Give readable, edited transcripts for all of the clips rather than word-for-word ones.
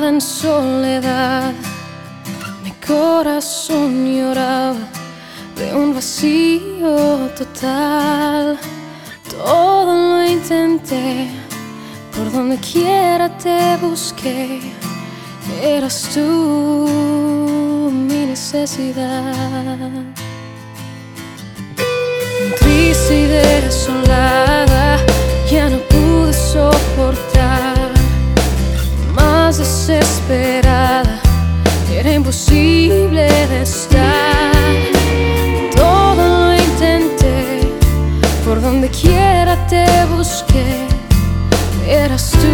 Caminaba en soledad, mi corazón lloraba de un vacío total. Todo lo intenté, por donde quiera te busqué. Eras tú mi necesidad. Triste y desolada, ya no pude soportar. Más desesperada, era imposible de estar. Todo lo intenté, por donde quiera te busqué. Eras tú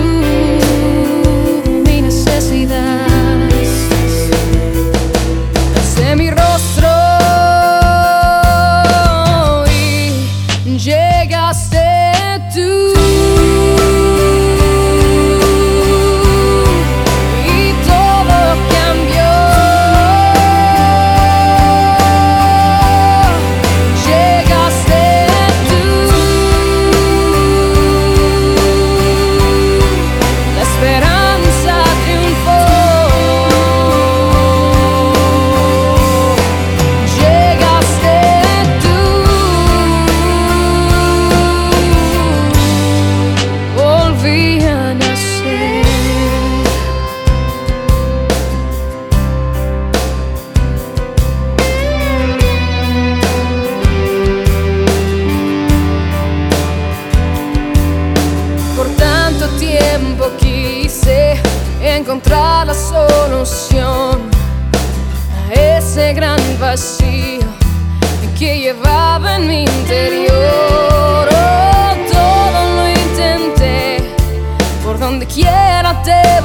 mi necesidad. Alcé mi rostro y llegaste tú. Tiempo quise encontrar la solución a ese gran vacío que llevaba en mi interior. Oh, todo lo intenté, por donde quiera te